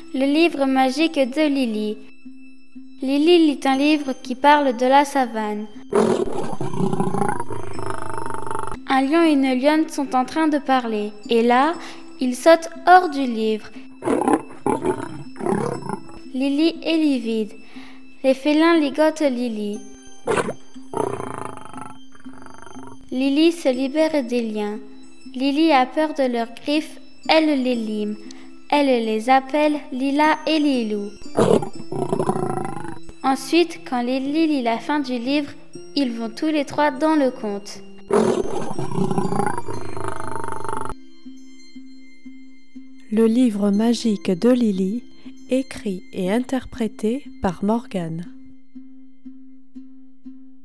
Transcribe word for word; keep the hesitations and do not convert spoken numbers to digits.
Le livre magique de Lily. Lily lit un livre qui parle de la savane. Un lion et une lionne sont en train de parler. Et là, ils sautent hors du livre. Lily est livide. Les félins ligotent Lily. Lily se libère des liens. Lily a peur de leurs griffes, elle les lime. Elle les appelle Lila et Lilou. Ensuite, quand Lily lit la fin du livre, ils vont tous les trois dans le conte. Le livre magique de Lily, écrit et interprété par Morgane.